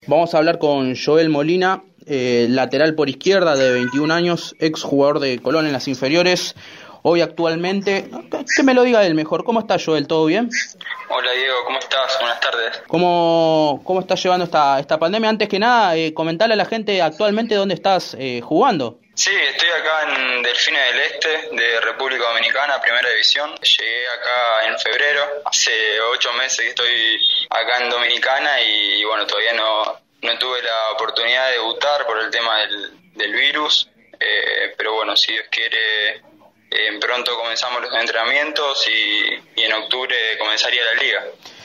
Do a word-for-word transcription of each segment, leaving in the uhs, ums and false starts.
Vamos a hablar con Joel Molina, eh, lateral por izquierda de veintiún años, ex jugador de Colón en las inferiores, hoy actualmente. Que me lo diga él mejor. ¿Cómo está, Joel? ¿Todo bien? Hola Diego, ¿cómo estás? Buenas tardes. ¿Cómo, cómo estás llevando esta, esta pandemia? Antes que nada, eh, comentarle a la gente actualmente dónde estás eh, jugando. Sí, estoy acá en Delfines del Este, de República Dominicana, Primera División. Llegué acá en febrero, hace ocho meses que estoy acá en Dominicana y, bueno, todavía no, no tuve la oportunidad de debutar por el tema del, del virus, eh, pero bueno, si Dios quiere, eh, pronto comenzamos los entrenamientos y, y en octubre comenzaría la liga.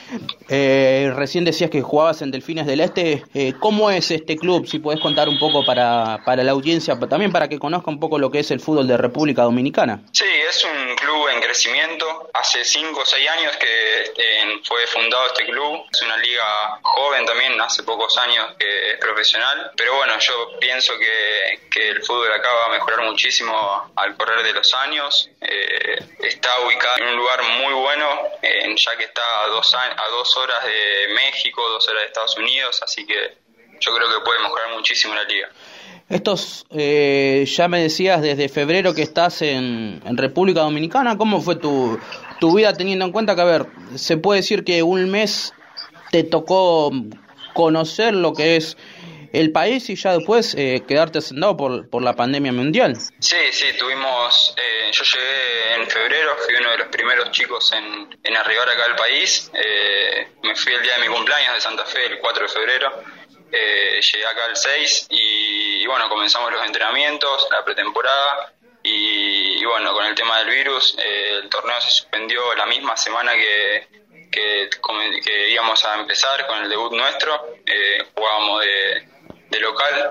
Eh, recién decías que jugabas en Delfines del Este. Eh, ¿Cómo es este club? Si podés contar un poco para, para la audiencia, también para que conozca un poco lo que es el fútbol de República Dominicana. Sí, es un club en crecimiento. Hace cinco o seis años que eh, fue fundado este club. Es una liga joven también, hace pocos años que es profesional. Pero bueno, yo pienso que, que el fútbol acá va a mejorar muchísimo al correr de los años. Eh, está ubicado en un lugar muy bueno, eh, ya que está a dos, años, a dos horas de México, dos horas de Estados Unidos, así que yo creo que puede mejorar muchísimo la liga. Estos, eh, ya me decías desde febrero que estás en, en República Dominicana. ¿Cómo fue tu, tu vida teniendo en cuenta que, a ver, se puede decir que un mes te tocó conocer lo que es el país y ya después eh, quedarte sentado por, por la pandemia mundial? Sí, sí, tuvimos, eh, yo llegué en febrero, fui uno de los primeros chicos en, en arribar acá al país, eh, me fui el día de mi cumpleaños de Santa Fe, el cuatro de febrero, eh, llegué acá el seis y, y bueno, comenzamos los entrenamientos, la pretemporada y, y bueno, con el tema del virus, eh, el torneo se suspendió la misma semana que, que, que íbamos a empezar con el debut nuestro, eh, jugábamos de... de local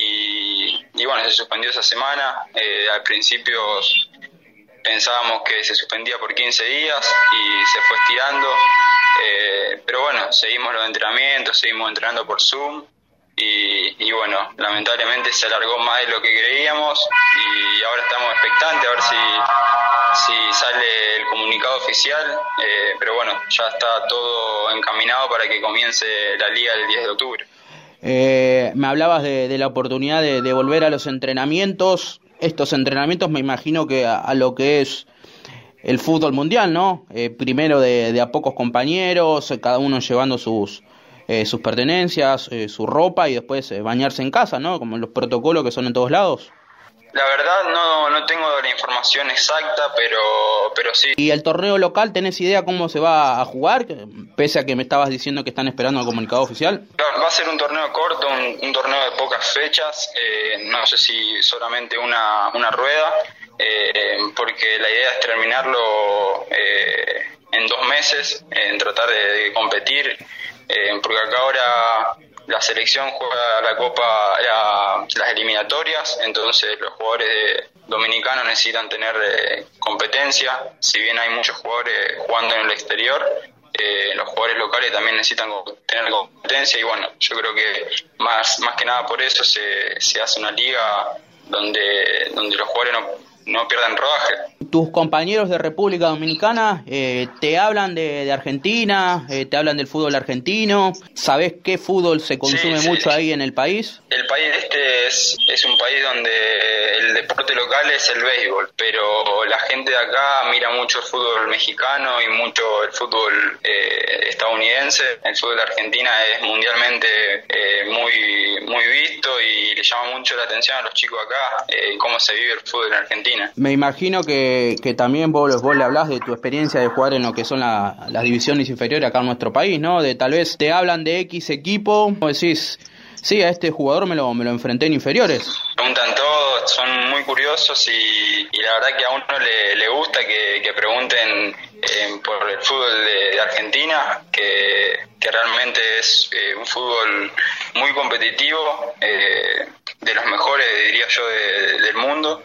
y, y bueno, se suspendió esa semana. Eh, al principio pensábamos que se suspendía por quince días y se fue estirando, eh, pero bueno, seguimos los entrenamientos, seguimos entrenando por Zoom y, y bueno, lamentablemente se alargó más de lo que creíamos y ahora estamos expectantes a ver si, si sale el comunicado oficial, eh, pero bueno, ya está todo encaminado para que comience la liga el diez de octubre. Eh, me hablabas de, de la oportunidad de, de volver a los entrenamientos. Estos entrenamientos me imagino que a, a lo que es el fútbol mundial, ¿no? Eh, primero de, de a pocos compañeros, cada uno llevando sus eh, sus pertenencias, eh, su ropa y después eh, bañarse en casa, ¿no? Como los protocolos que son en todos lados. La verdad no, no tengo la información exacta, pero, pero sí. ¿Y el torneo local, tenés idea cómo se va a jugar? Pese a que me estabas diciendo que están esperando el comunicado oficial. Va a ser un torneo corto, un, un torneo de pocas fechas, eh, no sé si solamente una, una rueda, eh, porque la idea es terminarlo eh, en dos meses, en tratar de, de competir, eh, porque acá ahora... la selección juega la Copa, la, las eliminatorias, entonces los jugadores de, dominicanos necesitan tener eh, competencia, si bien hay muchos jugadores jugando en el exterior, eh, los jugadores locales también necesitan tener competencia y bueno, yo creo que más más que nada por eso se, se hace una liga donde, donde los jugadores no no pierdan rodaje. ¿Tus compañeros de República Dominicana eh, te hablan de, de Argentina, eh, te hablan del fútbol argentino? ¿Sabés qué fútbol se consume sí, mucho sí, ahí en el país? El país este es, es un país donde el deporte local es el béisbol, pero la gente de acá mira mucho el fútbol mexicano y mucho el fútbol eh, estadounidense. El fútbol de Argentina es mundialmente eh, muy, muy visto y le llama mucho la atención a los chicos acá eh, cómo se vive el fútbol en Argentina. Me imagino que, que también vos, vos le hablás de tu experiencia de jugar en lo que son la, las divisiones inferiores acá en nuestro país, ¿no? De tal vez te hablan de X equipo, vos decís, sí, a este jugador me lo, me lo enfrenté en inferiores. Preguntan todo, son muy curiosos y, y la verdad que a uno le, le gusta que, que pregunten eh, por el fútbol de, de Argentina, que, que realmente es eh, un fútbol muy competitivo, eh, de los mejores, diría yo, de, del mundo.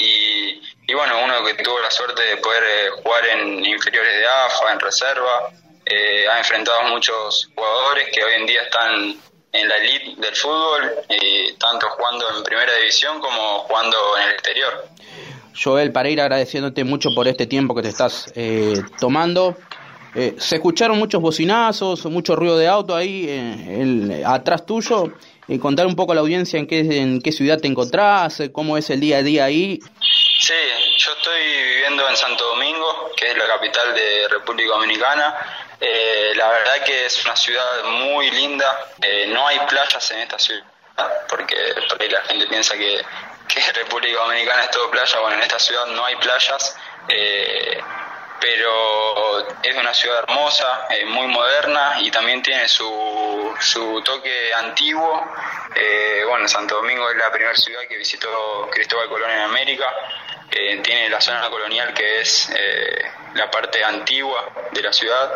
Y, y bueno, uno que tuvo la suerte de poder eh, jugar en inferiores de A F A, en reserva, eh, ha enfrentado a muchos jugadores que hoy en día están en la elite del fútbol, y tanto jugando en primera división como jugando en el exterior. Joel, para ir agradeciéndote mucho por este tiempo que te estás eh, tomando, Eh, se escucharon muchos bocinazos, mucho ruido de auto ahí eh, el, atrás tuyo. Eh, contar un poco a la audiencia en qué, en qué ciudad te encontrás, eh, cómo es el día a día ahí. Sí, yo estoy viviendo en Santo Domingo, que es la capital de República Dominicana. Eh, la verdad que es una ciudad muy linda. Eh, no hay playas en esta ciudad, porque por ahí la gente piensa que, que República Dominicana es todo playa. Bueno, en esta ciudad no hay playas. Eh, pero es una ciudad hermosa, eh, muy moderna y también tiene su, su toque antiguo. Eh, bueno, Santo Domingo es la primera ciudad que visitó Cristóbal Colón en América. Eh, tiene la zona colonial que es eh, la parte antigua de la ciudad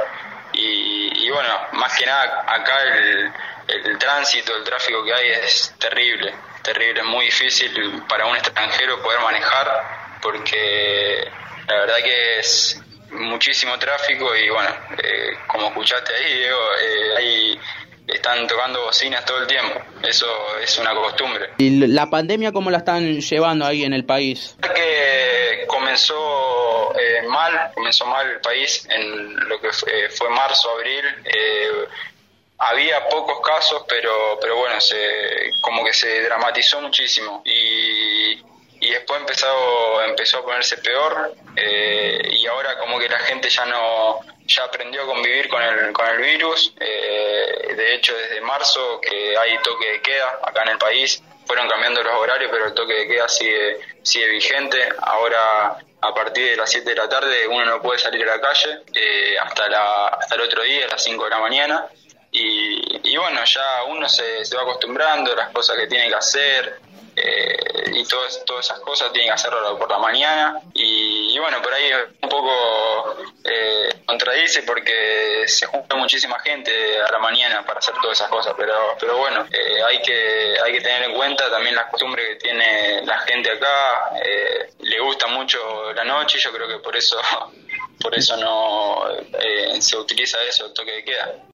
y, y bueno, más que nada acá el, el tránsito, el tráfico que hay es terrible, terrible, es muy difícil para un extranjero poder manejar porque la verdad que es muchísimo tráfico y bueno, eh, como escuchaste ahí, Diego, eh, ahí están tocando bocinas todo el tiempo, eso es una costumbre. ¿Y la pandemia cómo la están llevando ahí en el país? Que comenzó eh, mal, comenzó mal el país en lo que fue, fue marzo, abril, eh, había pocos casos, pero pero bueno, se como que se dramatizó muchísimo y y después empezó empezó a ponerse peor eh, y ahora como que la gente ya no ya aprendió a convivir con el con el virus. Eh, de hecho desde marzo que hay toque de queda acá en el país, fueron cambiando los horarios pero el toque de queda sigue sigue vigente. Ahora a partir de las siete de la tarde uno no puede salir a la calle eh, hasta la hasta el otro día a las cinco de la mañana y, y bueno, ya uno se, se va acostumbrando a las cosas que tiene que hacer. Eh, y todas, todas esas cosas tienen que hacerlo por la mañana y, y bueno, por ahí un poco eh, contradice porque se junta muchísima gente a la mañana para hacer todas esas cosas, pero pero bueno, eh, hay que hay que tener en cuenta también las costumbres que tiene la gente acá. Eh, le gusta mucho la noche y yo creo que por eso por eso no eh, se utiliza eso, el toque de queda.